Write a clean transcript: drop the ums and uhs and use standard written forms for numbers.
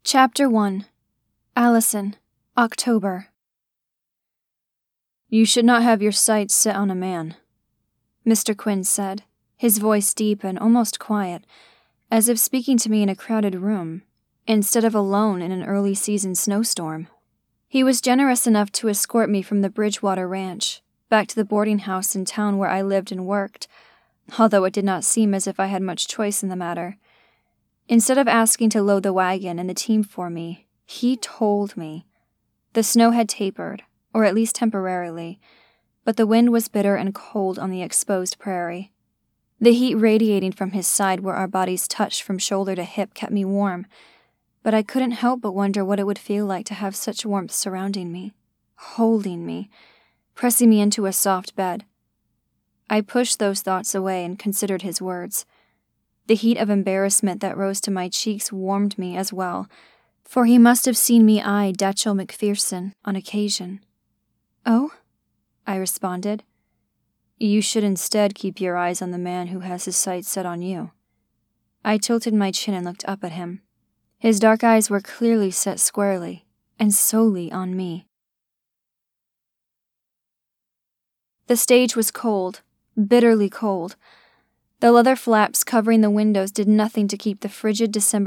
Chapter 1. Allison, October. "You should not have your sights set on a man," Mr. Quinn said, his voice deep and almost quiet, as if speaking to me in a crowded room, instead of alone in an early season snowstorm. He was generous enough to escort me from the Bridgewater Ranch, back to the boarding house in town where I lived and worked, although it did not seem as if I had much choice in the matter. Instead of asking to load the wagon and the team for me, he told me. The snow had tapered, or at least temporarily, but the wind was bitter and cold on the exposed prairie. The heat radiating from his side where our bodies touched from shoulder to hip kept me warm, but I couldn't help but wonder what it would feel like to have such warmth surrounding me, holding me, pressing me into a soft bed. I pushed those thoughts away and considered his words. The heat of embarrassment that rose to my cheeks warmed me as well, for he must have seen me eye Dachel McPherson on occasion. "Oh?" I responded. "You should instead keep your eyes on the man who has his sights set on you." I tilted my chin and looked up at him. His dark eyes were clearly set squarely and solely on me. The stage was cold, bitterly cold. The leather flaps covering the windows did nothing to keep the frigid December